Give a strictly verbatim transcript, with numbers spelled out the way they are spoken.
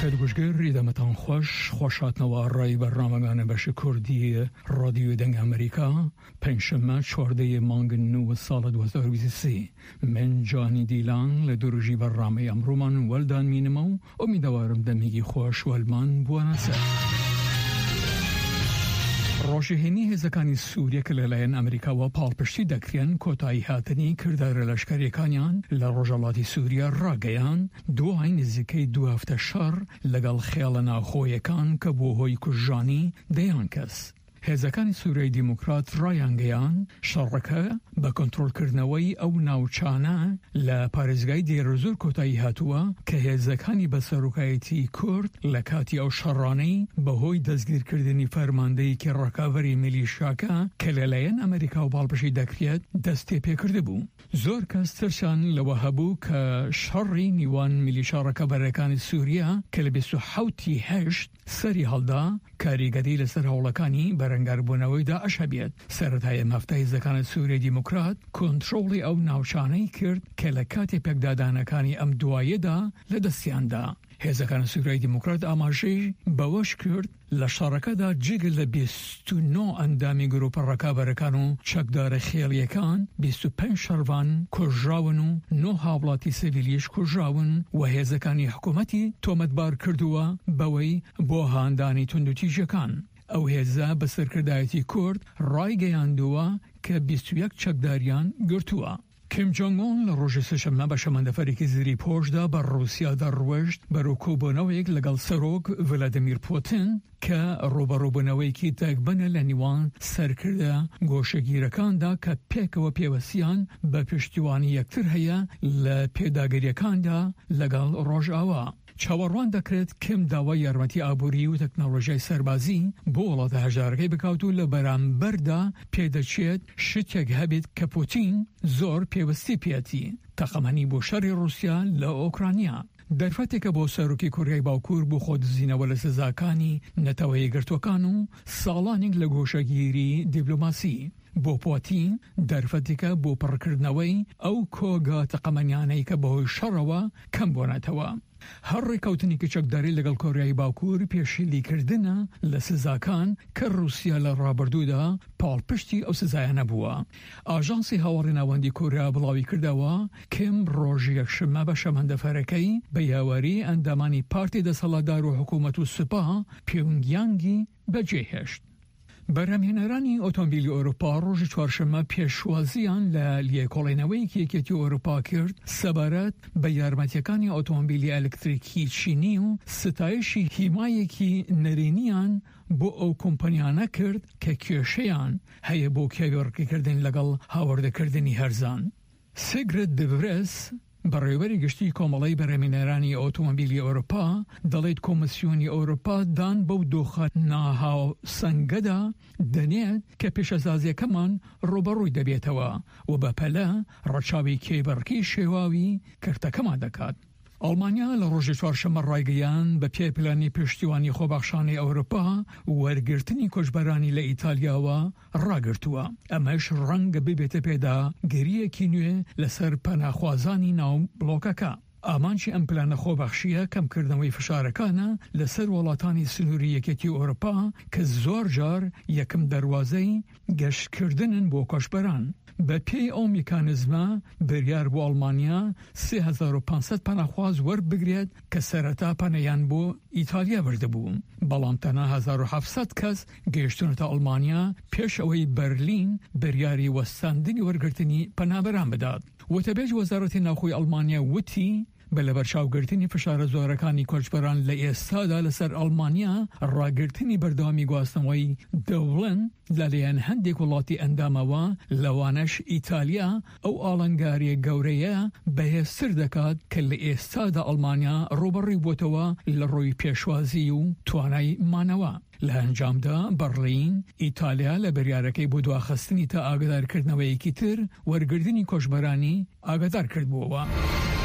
خێرگوشگەر ڕیدەمەتان خۆش خۆشاتنەوە ڕای بەرنامەکانە بەشی کوردی رادیۆ دەنگ ئەمریکا پەنجشەممە چواردەی مانگن نوە ساڵە دوو هەزار و بیست و سێ من جانی دیلان لە دروژی بەرنامەی ئەمڕۆمان وەلدان مینەمە و ئومیدەوارم دەمێگی خۆش وەلمان بوانەسەر. ڕۆژهێنی هێزەکانی سووریا کە لەلایەن ئەمریکاوە پاڵپشتی دەکرێن کۆتایی هاتنی کردارە لەشکەرەکانیان لە ڕۆژهەڵاتی سووریا ڕاگەیان دوای نزیکەی دو هەفتە شەڕ لەگەڵ خێڵە ناوخۆیەکان کە بۆ هۆی کوژانی دەیان کەس. هێزەکانی سووریای دیموکرات ڕایانگەیان شەڕەکە بە کۆنتڕۆڵکردنەوەی ئەو ناوچانە لە پارێزگای دێرەزۆر کۆتایی هاتووە کە هێزەکانی بەسەرۆکایەتی کورد لە کاتی ئەو شەڕانەی بەهۆی دەستگیرکردنی فەرماندەیەکی ڕەکاڤەری میلیشیاکە کە لەلایەن ئەمریکا و باڵپشتی دەکرێت دەستی پێکرده بوو. زۆر کەس ترسان لەوە هەبوو کە شەڕی نیوان میلیشیا ڕەکابەرەکانی سووریا کە لە بیست و حەوتی هەشت سەری هەڵدا کاریگەری لەسەر هەوڵەکانی بەرەنگاربوونەوەیدا ئەشەبێت. سەرەتای مەفتە هێزەکانی سووریای دیموکرات کۆنتڕۆڵی ئەو ناوچانەی کرد کە لە کاتی پێکدادانەکانی ئەم دوایەدا لە دەستیاندا. هێزەکان سووریای دیموکرات ئاماژەی بەوەش کرد لە شەڕەکەدا جگە لە بیست و نۆ ئەندامی گروپە ڕەکابەرەکان و چەکدارە خێڵیەکان بیست و پێنج شەڕوان کوژراون و نۆ هاوڵاتی سیڤیلیش کوژراون و هێزەکانی حکوومەتی تۆمەتبار کردووە بەوەی بۆ هاندانی توندوتیژەکان. ئەو هێزە بە سەرکردایەتی کورد ڕایگەیاندووە کە بیست و یەک چەکداریان گرتووە. کیم جۆنگ ئون لە ڕۆژی سێشەممە بە شەمەندەفەرێکی زیری پۆشدا بە ڕووسیادا ڕوەشت بەرەو کۆبوونەوەیەک لەگەڵ سەرۆک ڤلادیمیر پوتین کە ڕوبەڕووبوونەوەیەکی تەکبەنە لە نیوان سەرکردە گۆشەگیرەکاندا کە پێکەوە پێوەسیان بە پشتیوانی یەکتر هەیە لە پێداگریەکاندا لەگەڵ ڕۆژئاوا. چاوەڕوان دەکرێت کم داوای یارمەتی ئابووری و تەکنۆلۆژیای سەربازی بۆ وڵاتە هەژارەکەی بکات و لە بەرامبەردا پێدەچێت شتێک هەبێت کە پوتین زۆر پێوەستی پێێتی تەقەمەنی بۆ شەڕی رووسیا لە ئۆکرانیا. دەرفەتێکە بۆ سەرۆکی کۆریای باوکوور بۆ خۆدزینەوە لە سزاکانی نەتەوەی گرتوەکان و ساڵانێک لە گۆشەگیری دیبلۆماسی. بۆ پوتین دەرفەتێکە بۆ پڕکردنەوەی ئەو کۆگە تەقەمەنیانەی کە بەهۆی شەڕەوە کەم بۆنێتەوە. هەر ڕێکەوتنی کچەکداری لەگەڵ کۆریای باوکوور پێشیلیکردنە لە سزاکان کە رووسیا لە ڕابردوودا پاڵپشتی ئەو سزایانە بووە. ئاژانسی هاوەڕی ناوەندی کوریا بڵاوی کردەوە کم ڕۆژی یەکشەممە بە شەمەندەفەرەکەی بە یاوەری ئەندامانی پارتی دەسەڵاتدار و حکوومەت و سوپا پیونگیانگی بەجێهێشت. بەرهەمهێنەرانی ئۆتۆمبیلی ئەوروپا ڕۆژی چوارشەممە پێشوازیان لە لیێکۆڵێنەوەیەکی یەکێتی ئەوروپا کرد سەبارەت بە یارمەتیەکانی ئۆتۆمبیلی ئەلکتریکی چینی و ستایشی هیمایەکی نەرێنیان بۆ ئەو کۆمپەنیانە کرد کە کێشەیان هەیە بۆ کێوێڕکردن لەگەڵ هاوردەکردنی هەرزان. سیگرت دڤرس بەڕێوەری گشتی کۆمەڵی بەرهەمهێنەرانی ئۆتۆمبیلی ئەوروپا دەڵێت کۆمسیۆنی ئەوروپا دان بەو دۆخە ناهاو سەنگەدا دەنێت کە پێشەسازیەکەمان ڕوبەڕووی دەبێتەوە و بەپەلە ڕەچاوی کێبەڕکی شێواوی کردەکەمان دەکات. ئەڵمانیا لە ڕۆژی چوارشەممە ڕایگەیان بە پێپلانی پشتیوانی خۆبەخشانی ئەوروپا وەرگرتنی کۆچبەرانی لە ئیتالیاوە ڕاگرتووە. ئەمەش ڕەنگە ببێتە پێدا گەریەکی نوێ لەسەر پەناخوازانی ناو بڵۆکەکە. ئامانجی ئەم پلانە خۆبەخشیە کەمکردنەوەی فشارەکانە لەسەر وڵاتانی سنووری یەکێتی ئەوروپا کە زۆر جار یەکەم دەواازەی گەشتکردنن بۆ کۆچبەران. بە پێی ئەو میکانزمە بریار بۆ ئەڵمانیا سێ هەزار و پانسەد پەناخواز وەربگرێت کە سەرەتا پەنەیان بۆ ئیتالیا بردەبوو. بەڵام تەنها هەزار و حەڤسەد کەس گەیشتونەتە ئەڵمانیا پێش ئەوەی بەرلین بریاری وەستاندنی وەرگرتنی پەنابەران بدات. وتەبێژ وەزارەتی ناوخۆی ئەڵمانیا وتی بە لەبەرچاوگرتنی فشارە زۆرەکانی کۆچبەران لە ئێستادا لەسەر ئەڵمانیا ڕاگرتنی بەردەوامی گواستنەوەی دەوڵن لەلایەن هەندێک وڵاتی ئەندامەوە لەوانەش ئیتالیا ئەو ئاڵنگاریە گەورەیە بەهێزتر دەکات کە لە ئێستادا ئەڵمانیا ڕوبەڕی بۆتەوە لە ڕۆی پێشوازی و توانای مانەوە. لە ئەنجامدا بەرلین ئیتالیا لە بەریارەکەی بۆ دواخستنی تا ئاگادارکردنەوەیەکی تر وەرگردنی کۆچبەرانی ئاگادار کردبووەوە.